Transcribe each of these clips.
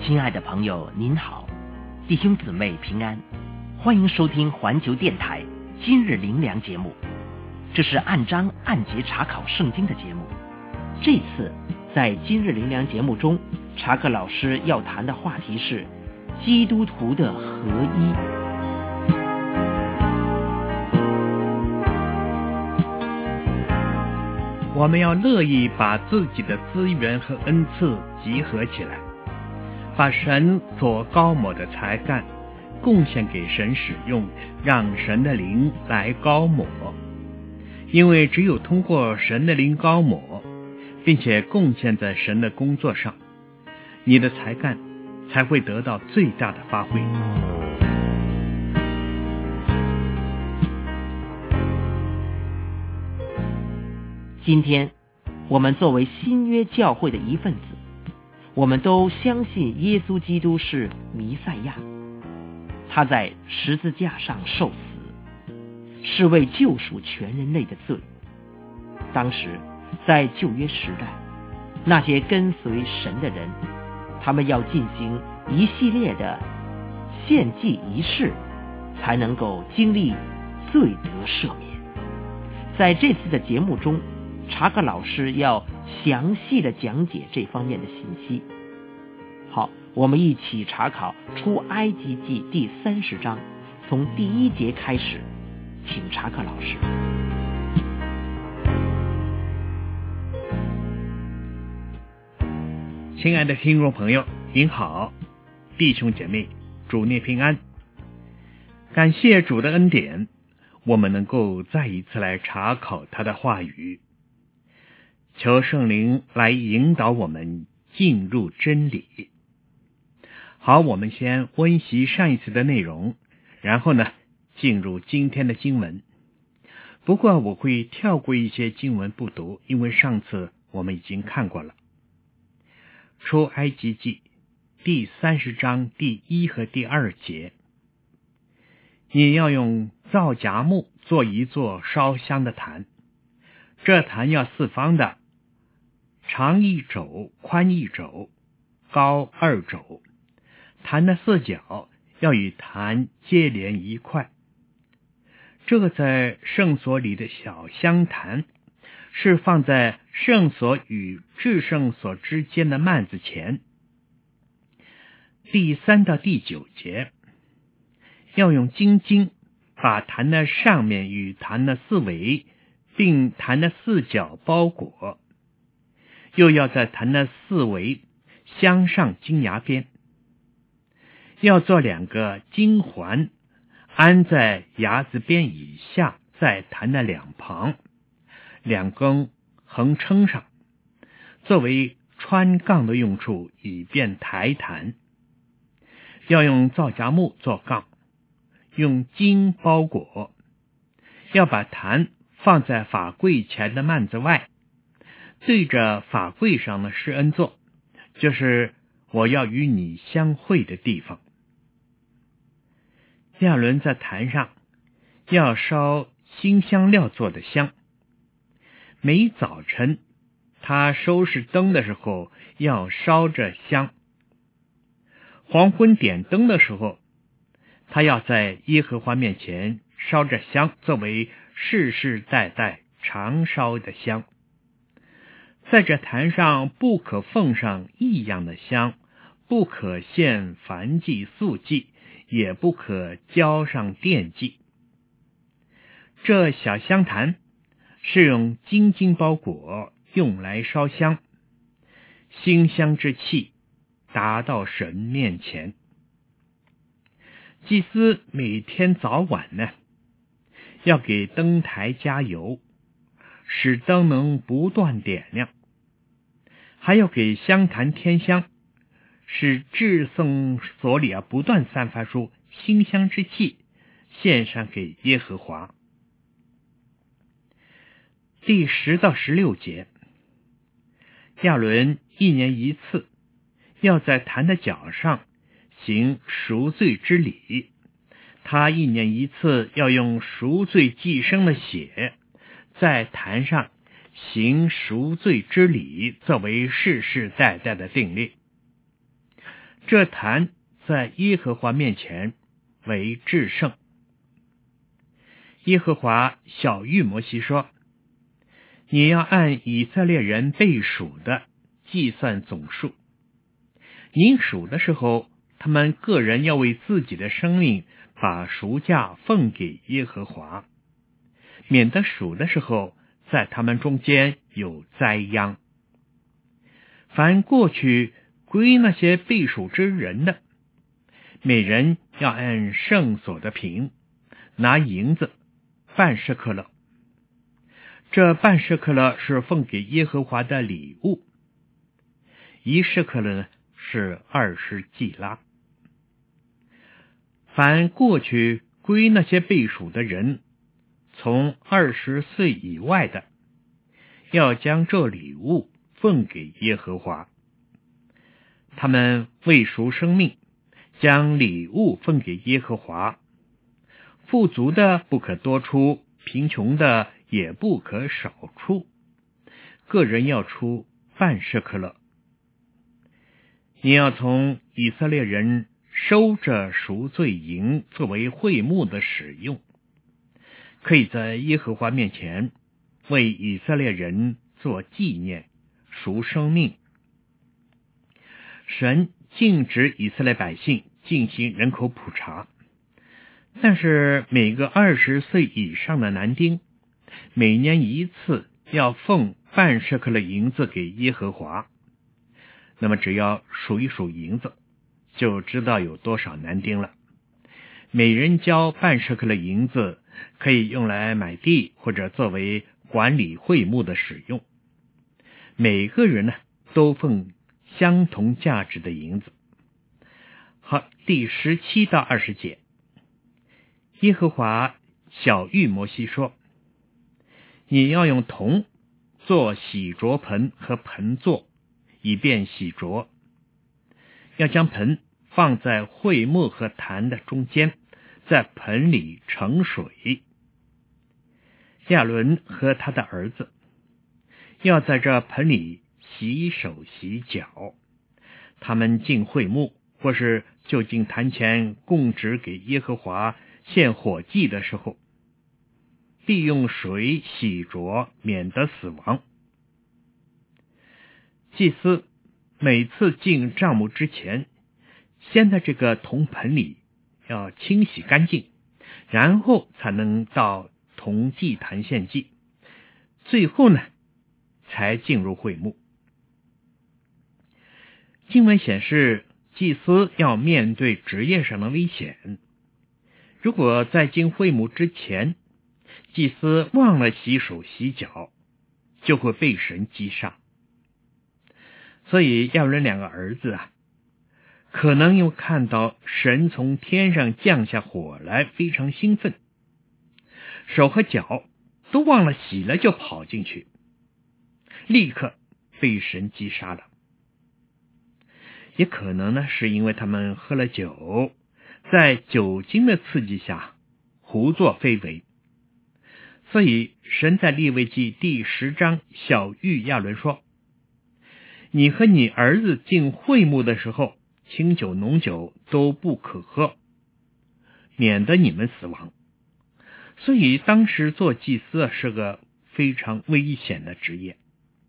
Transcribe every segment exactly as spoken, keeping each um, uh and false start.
亲爱的朋友您好，弟兄姊妹平安，欢迎收听环球电台今日灵粮节目。这是按章按节查考圣经的节目。这次在今日灵粮节目中，查克老师要谈的话题是基督徒的合一。 我们要乐意把自己的资源和恩赐集合起来，把神所高抹的才干贡献给神使用，让神的灵来高抹。因为只有通过神的灵高抹，并且贡献在神的工作上，你的才干才会得到最大的发挥。 今天我们作为新约教会的一份子，我们都相信耶稣基督是弥赛亚，他在十字架上受死，是为救赎全人类的罪。当时在旧约时代，那些跟随神的人，他们要进行一系列的献祭仪式，才能够经历罪得赦免。在这次的节目中，查克老师要详细的讲解这方面的信息。好，我们一起查考出埃及记第三十章，从第一节开始，请查克老师。 亲爱的听众朋友您好，弟兄姐妹，主内平安。感谢主的恩典，我们能够再一次来查考他的话语，求圣灵来引导我们进入真理。好，我们先温习上一次的内容，然后呢进入今天的经文。不过我会跳过一些经文不读，因为上次我们已经看过了。出埃及记第三十章第一和第二节，你要用皂荚木做一座烧香的坛，这坛要四方的，长一肘，宽一肘，高二肘，坛的四角要与坛接连一块。这个在圣所里的小香坛是放在圣所与至圣所之间的幔子前。第三到第九节，要用金经把坛的上面与坛的四围并坛的四角包裹，又要在坛的四围镶上金牙边，要做两个金环，安在牙子边以下，在坛的两旁，两根横撑上，作为穿杠的用处，以便抬坛。要用皂荚木做杠，用金包裹，要把坛放在法柜前的幔子外，对着法柜上的施恩座，就是我要与你相会的地方。亚伦在坛上要烧新香料做的香，每早晨他收拾灯的时候要烧着香，黄昏点灯的时候，他要在耶和华面前烧着香，作为世世代代常烧的香。在这坛上不可奉上异样的香，不可献燔祭素祭，也不可浇上奠祭。这小香坛是用金金包裹，用来烧香，馨香之气达到神面前。祭司每天早晚呢，要给灯台加油，使灯能不断点亮，还要给香坛添香，使至圣所里啊不断散发出馨香之气，献上给耶和华。第十到十六节，亚伦一年一次要在坛的角上行赎罪之礼，他一年一次要用赎罪祭牲的血在坛上行赎罪之礼，作为世世代代的定例。 这坛在耶和华面前为至圣。耶和华晓谕摩西说，你要按以色列人被数的计算总数，你数的时候，他们个人要为自己的生命把赎价奉给耶和华，免得数的时候在他们中间有灾殃。凡过去归那些被数之人的，每人要按圣所的平拿银子半舍克勒，这半舍克勒是奉给耶和华的礼物，一舍克勒呢是二十季拉。凡过去归那些被数的人，从二十岁以外的，要将这礼物奉给耶和华。他们为赎生命，将礼物奉给耶和华。富足的不可多出，贫穷的也不可少出，个人要出半舍克勒。你要从以色列人收着赎罪银作为会幕的使用，可以在耶和华面前为以色列人做纪念，赎生命。神禁止以色列百姓进行人口普查，但是每个二十岁以上的男丁，每年一次要奉半舍克勒银子给耶和华。那么只要数一数银子，就知道有多少男丁了。每人交半舍克勒银子，可以用来买地或者作为管理会幕的使用。每个人呢，都奉相同价值的银子。好，第十七到二十节，耶和华晓谕摩西说，你要用铜做洗濯盆和盆座，以便洗濯。要将盆放在会幕和坛的中间，在盆里盛水。亚伦和他的儿子要在这盆里洗手洗脚。他们进会幕或是就近坛前供职给耶和华献火祭的时候，必用水洗濯，免得死亡。祭司每次进帐幕之前，先在这个铜盆里要清洗干净，然后才能到铜祭坛献祭，最后呢才进入会幕。经文显示，祭司要面对职业上的危险。如果在进会幕之前，祭司忘了洗手洗脚，就会被神击杀。所以亚伦两个儿子啊，可能又看到神从天上降下火来，非常兴奋，手和脚都忘了洗了就跑进去，立刻被神击杀了。也可能呢，是因为他们喝了酒，在酒精的刺激下胡作非为。所以神在利未记第十章晓谕亚伦说，你和你儿子进会幕的时候，清酒浓酒都不可喝，免得你们死亡。所以当时做祭司是个非常危险的职业。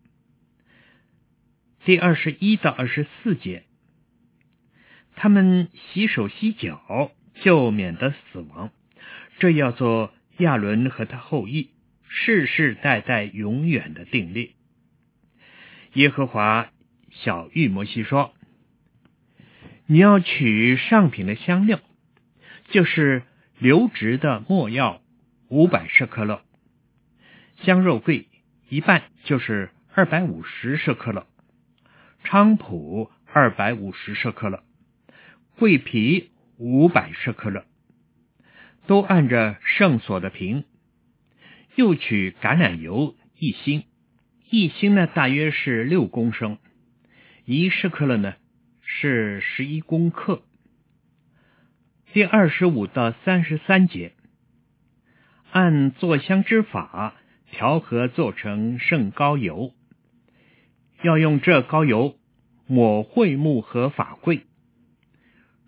第二十一到二十四节，他们洗手洗脚就免得死亡，这要做亚伦和他后裔世世代代永远的定例。耶和华晓谕摩西说，你要取上品的香料，就是流质的没药五百舍克勒，香肉桂一半就是二百五十舍克勒，菖蒲二百五十舍克勒，桂皮五百舍克勒，都按着圣所的平。又取橄榄油一星，一星呢大约是六公升，一舍克勒呢是十一公克。第二十五到三十三节，按做香之法调和做成圣膏油，要用这膏油抹会幕和法柜，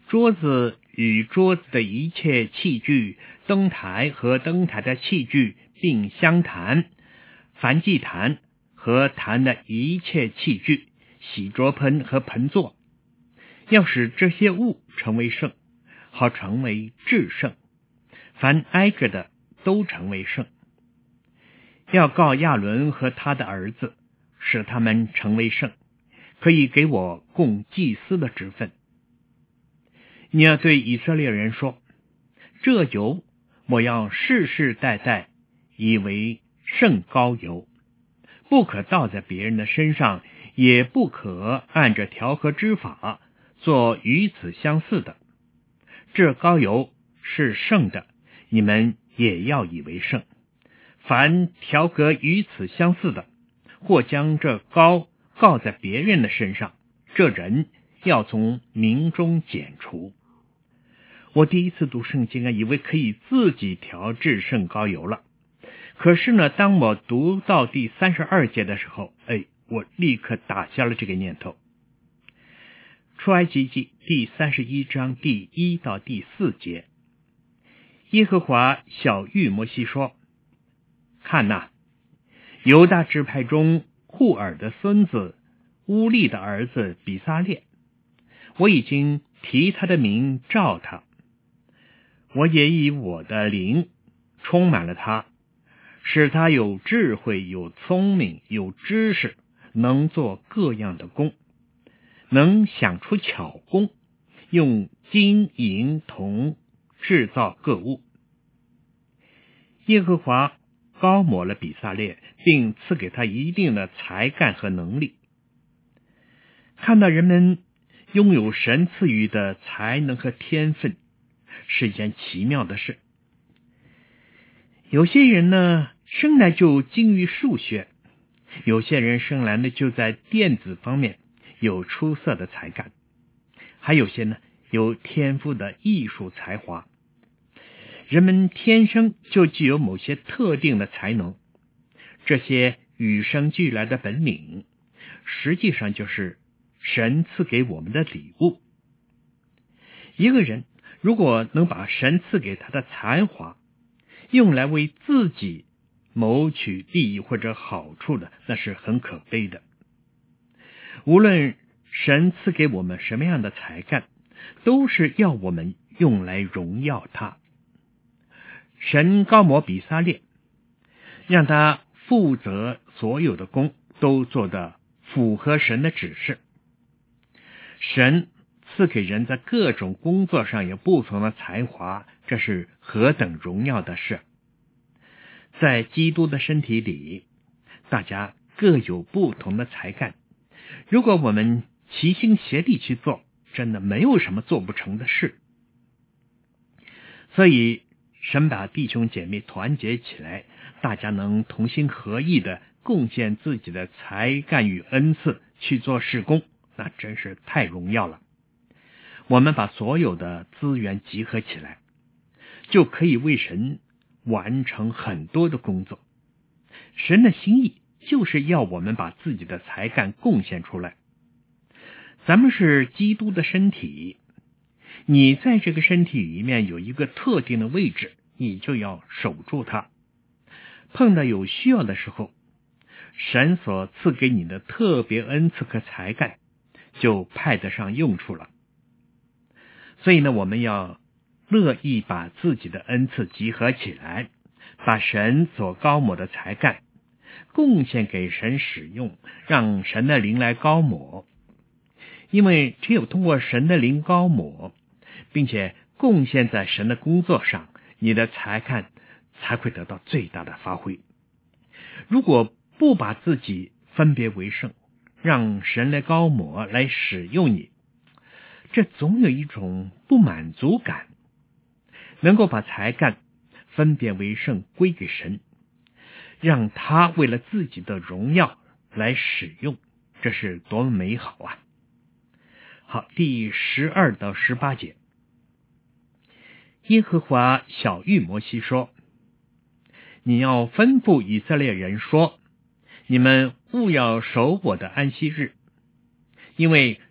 桌子与桌子的一切器具，灯台和灯台的器具并相谈，燔祭坛和坛的一切器具，洗濯盆和盆座，要使这些物成为圣，好成为至圣，凡挨着的都成为圣。要告亚伦和他的儿子，使他们成为圣，可以给我供祭司的职分。你要对以色列人说，这油我要世世代代以为圣膏油，不可倒在别人的身上，也不可按着调和之法做与此相似的。这膏油是圣的，你们也要以为圣。凡调和与此相似的，或将这膏告在别人的身上，这人要从民中剪除。我第一次读圣经啊，以为可以自己调制圣膏油了。可是呢，当我读到第三十二节的时候，哎，我立刻打消了这个念头。出埃及记第三十一章第一到第四节，耶和华晓谕摩西说：看哪，犹大支派中户尔的孙子乌利的儿子比撒列，我已经提他的名召他，我也以我的灵充满了他，使他有智慧，有聪明，有知识，能做各样的工，能想出巧工，用金银铜制造各物。耶和华膏抹了比撒列，并赐给他一定的才干和能力。看到人们拥有神赐予的才能和天分，是一件奇妙的事。有些人呢，生来就精于数学，有些人生来呢就在电子方面有出色的才干，还有些呢有天赋的艺术才华。人们天生就具有某些特定的才能，这些与生俱来的本领，实际上就是神赐给我们的礼物。一个人如果能把神赐给他的才华用来为自己谋取利益或者好处的，那是很可悲的。无论神赐给我们什么样的才干，都是要我们用来荣耀他。神膏抹比撒列，让他负责所有的工都做得符合神的指示。神赐给人在各种工作上有不同的才华，这是何等荣耀的事。在基督的身体里，大家各有不同的才干，如果我们齐心协力去做，真的没有什么做不成的事。所以神把弟兄姐妹团结起来，大家能同心合意的贡献自己的才干与恩赐去做事工，那真是太荣耀了。我们把所有的资源集合起来，就可以为神完成很多的工作。神的心意就是要我们把自己的才干贡献出来。咱们是基督的身体，你在这个身体里面有一个特定的位置，你就要守住它。碰到有需要的时候，神所赐给你的特别恩赐和才干就派得上用处了。所以呢，我们要乐意把自己的恩赐集合起来，把神所膏抹的才干贡献给神使用，让神的灵来膏抹。因为只有通过神的灵膏抹，并且贡献在神的工作上，你的才干才会得到最大的发挥。如果不把自己分别为圣，让神来膏抹来使用你，这总有一种不满足感。能够把才干分别为圣归给神，让他为了自己的荣耀来使用，这是多么美好啊！好，第十二到十八节，耶和华晓谕摩西说：你要吩咐以色列人说，你们务要守我的安息日，因为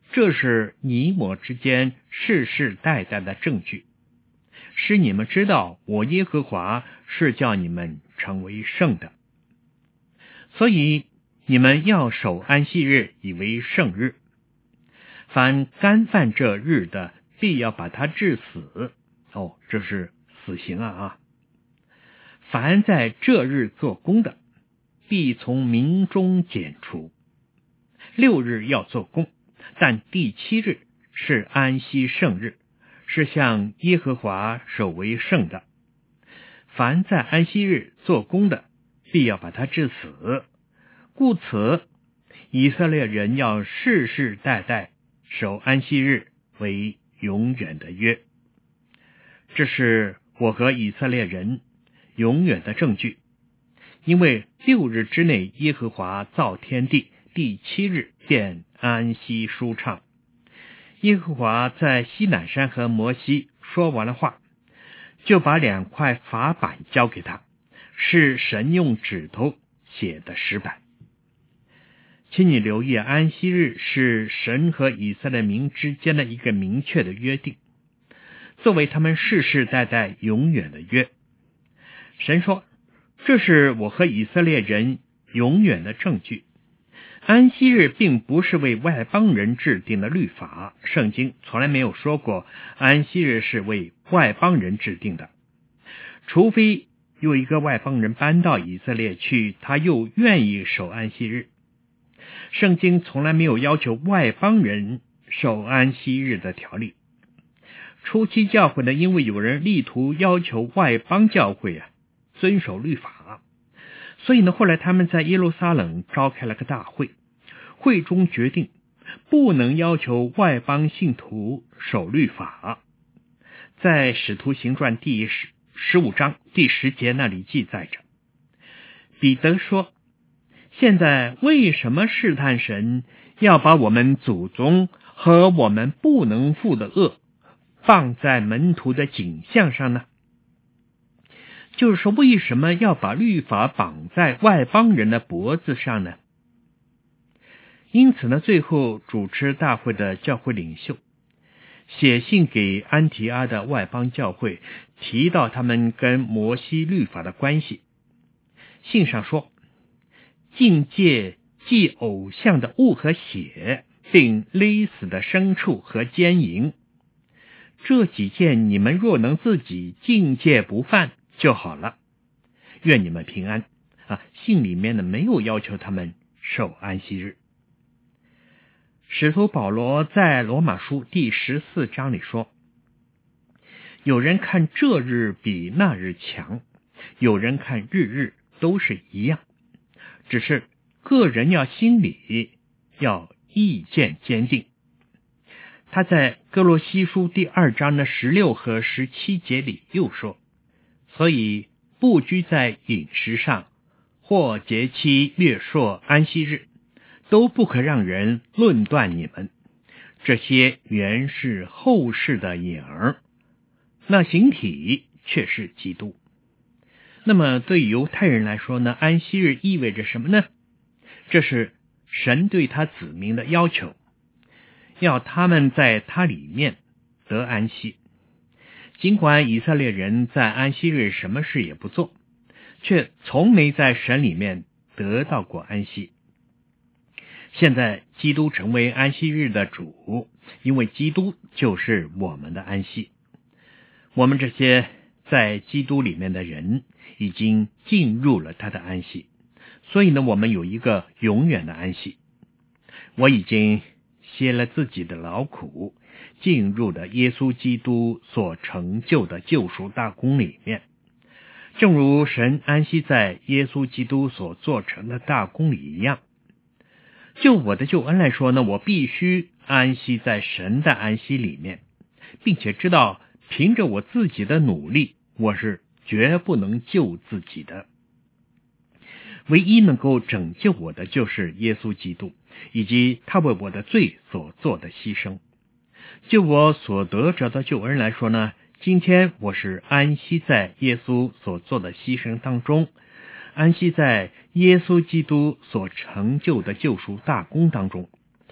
这是你我之间世世代代的证据，使你们知道我耶和华是叫你们成为圣的。所以你们要守安息日以为圣日，凡干犯这日的，必要把他治死。哦，这是死刑啊啊！凡在这日做工的，必从民中剪除。六日要做工，但第七日是安息圣日，是向耶和华守为圣的。凡在安息日做工的，必要把他治死。故此，以色列人要世世代代守安息日为永远的约。这是我和以色列人永远的证据，因为六日之内耶和华造天地，第七日便安息舒畅。耶和华在西乃山和摩西说完了话，就把两块法板交给他，是神用指头写的石板。请你留意，安息日是神和以色列民之间的一个明确的约定，作为他们世世代代永远的约。神说，这是我和以色列人永远的证据。安息日并不是为外邦人制定的律法，圣经从来没有说过安息日是为外邦人制定的，除非有一个外邦人搬到以色列去，他又愿意守安息日。圣经从来没有要求外邦人守安息日的条例。初期教会呢，因为有人力图要求外邦教会啊遵守律法，所以呢，后来他们在耶路撒冷召开了个大会，会中决定不能要求外邦信徒守律法。在使徒行传第十五章第十节那里记载着，彼得说，现在为什么试探神，要把我们祖宗和我们不能负的恶放在门徒的颈项上呢？就是说，为什么要把律法绑在外邦人的脖子上呢？因此呢，最后主持大会的教会领袖写信给安提阿的外邦教会，提到他们跟摩西律法的关系。信上说，禁戒祭偶像的物和血，并勒死的牲畜和奸淫，这几件你们若能自己禁戒不犯就好了，愿你们平安啊！信里面呢没有要求他们守安息日。使徒保罗在罗马书第十四章里说，有人看这日比那日强，有人看日日都是一样，只是个人要心里要意见坚定。他在哥罗西书第二章的十六和十七节里又说，所以不拘在饮食上，或节期、月朔、安息日，都不可让人论断你们，这些原是后世的影儿，那形体却是基督。那么对犹太人来说呢，安息日意味着什么呢？这是神对他子民的要求，要他们在他里面得安息。尽管以色列人在安息日什么事也不做，却从没在神里面得到过安息。现在基督成为安息日的主，因为基督就是我们的安息。我们这些在基督里面的人已经进入了他的安息，所以呢，我们有一个永远的安息。我已经歇了自己的劳苦，进入了耶稣基督所成就的救赎大功里面。正如神安息在耶稣基督所做成的大功里一样，就我的救恩来说呢，我必须安息在神的安息里面，并且知道凭着我自己的努力，我是绝不能救自己的。唯一能够拯救我的就是耶稣基督，以及他为我的罪所做的牺牲。就我所得着的救恩来说呢，今天我是安息在耶稣所做的牺牲当中，安息在耶稣基督所成就的救赎大功当中。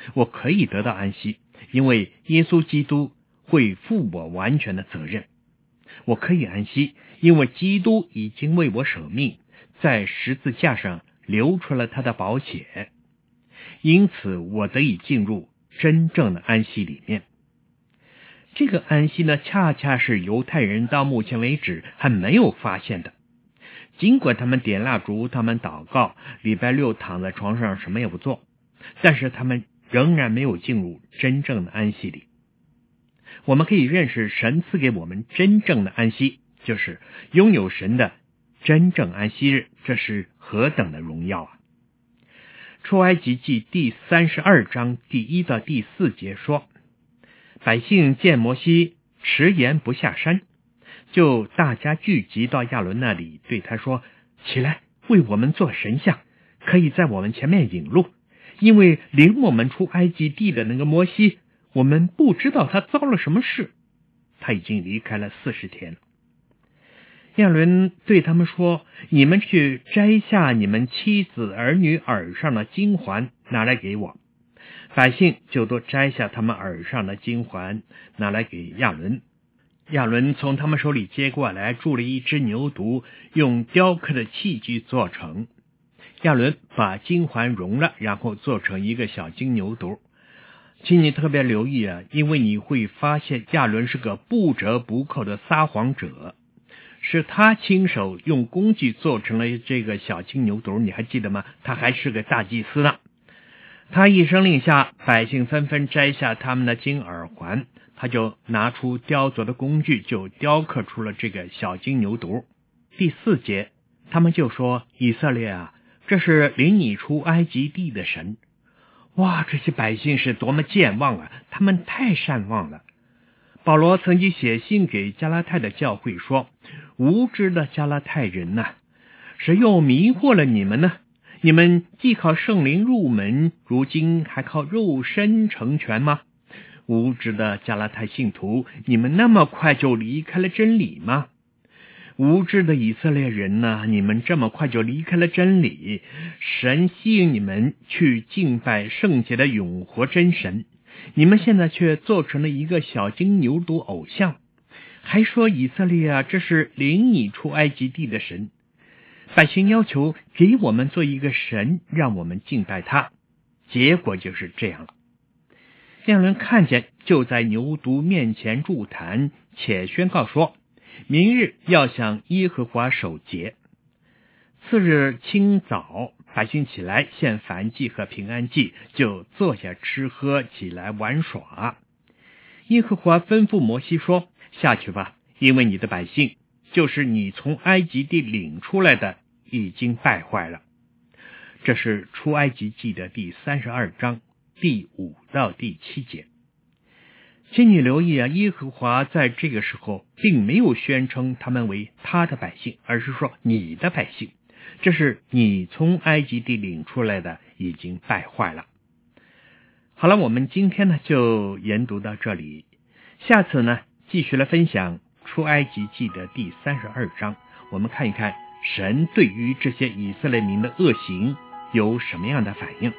我可以得到安息，因为耶稣基督会负我完全的责任。我可以安息，因为基督已经为我舍命，在十字架上流出了他的宝血，因此我得以进入真正的安息里面。这个安息呢，恰恰是犹太人到目前为止还没有发现的。尽管他们点蜡烛，他们祷告，礼拜六躺在床上什么也不做，但是他们仍然没有进入真正的安息里。我们可以认识神赐给我们真正的安息，就是拥有神的真正安息日，这是何等的荣耀啊！出埃及记第三十二章第一到第四节说，百姓见摩西迟延不下山，就大家聚集到亚伦那里，对他说，起来，为我们做神像，可以在我们前面引路，因为领我们出埃及地的那个摩西，我们不知道他遭了什么事，他已经离开了四十天了。亚伦对他们说，你们去摘下你们妻子儿女耳上的金环，拿来给我。百姓就都摘下他们耳上的金环，拿来给亚伦。亚伦从他们手里接过来，铸了一只牛犊，用雕刻的器具做成。亚伦把金环融了，然后做成一个小金牛犊。请你特别留意啊，因为你会发现亚伦是个不折不扣的撒谎者，是他亲手用工具做成了这个小金牛犊，你还记得吗？他还是个大祭司呢。他一声令下，百姓纷纷摘下他们的金耳环，他就拿出雕琢的工具，就雕刻出了这个小金牛犊。第四节，他们就说，以色列啊，这是领你出埃及地的神。哇，这些百姓是多么健忘啊，他们太善忘了。保罗曾经写信给加拉太的教会说，无知的加拉太人啊，谁又迷惑了你们呢？你们既靠圣灵入门，如今还靠肉身成全吗？无知的加拉太信徒，你们那么快就离开了真理吗？无知的以色列人呢，你们这么快就离开了真理，神吸引你们去敬拜圣洁的永活真神，你们现在却做成了一个小金牛犊偶像，还说以色列啊，这是领你出埃及地的神。百姓要求给我们做一个神，让我们敬拜他，结果就是这样了。亚伦看见，就在牛犊面前筑坛，且宣告说，明日要向耶和华守节。次日清早，百姓起来献燔祭和平安祭，就坐下吃喝，起来玩耍。耶和华吩咐摩西说，下去吧，因为你的百姓，就是你从埃及地领出来的，已经败坏了。这是出埃及记的第三十二章第五到第七节。请你留意啊，耶和华在这个时候并没有宣称他们为他的百姓，而是说你的百姓，这是你从埃及地领出来的，已经败坏了。好了，我们今天呢就研读到这里，下次呢继续来分享出埃及记的第三十二章，我们看一看神对于这些以色列民的恶行有什么样的反应。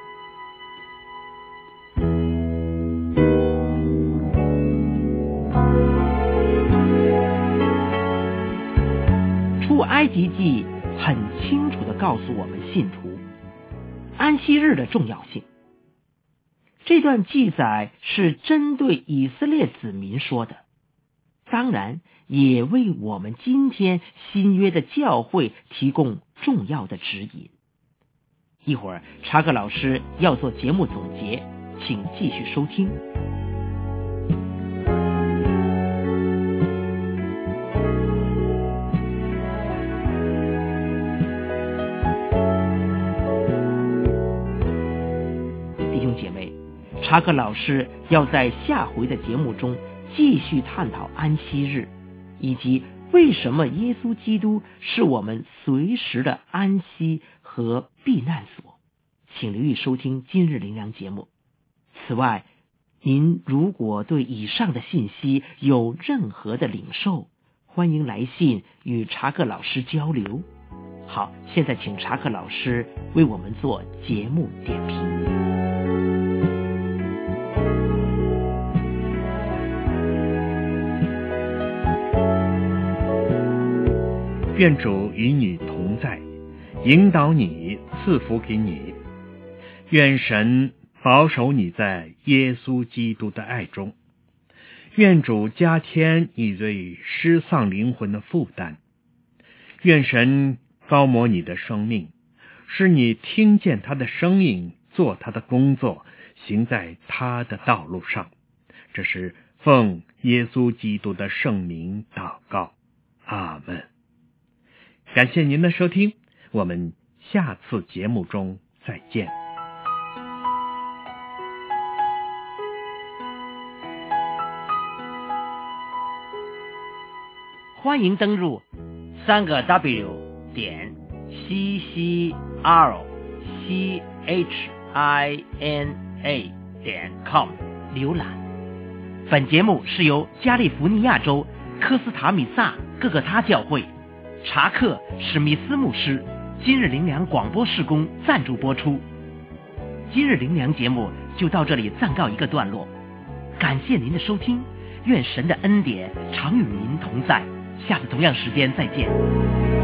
出埃及记很清楚地告诉我们信徒安息日的重要性。这段记载是针对以色列子民说的，当然也为我们今天新约的教会提供重要的指引。一会儿查克老师要做节目总结，请继续收听。弟兄姐妹，查克老师要在下回的节目中继续探讨安息日，以及为什么耶稣基督是我们随时的安息和避难所。请留意收听今日灵粮节目。此外，您如果对以上的信息有任何的领受，欢迎来信与查克老师交流。好，现在请查克老师为我们做节目点评。 愿主与你同在，引导你，赐福给你。愿神保守你在耶稣基督的爱中。愿主加添你对失丧灵魂的负担。愿神高摩你的生命，使你听见他的声音，做他的工作，行在他的道路上。这是奉耶稣基督的圣名祷告，阿们。感谢您的收听，我们下次节目中再见。 欢迎登入三个 W 点 C C R C H I N A 点 com 浏览。本节目是由加利福尼亚州科斯塔米萨各个他教会查克史密斯牧师今日灵粮广播事工赞助播出。今日灵粮节目就到这里暂告一个段落，感谢您的收听，愿神的恩典常与您同在。下次同样时间再见。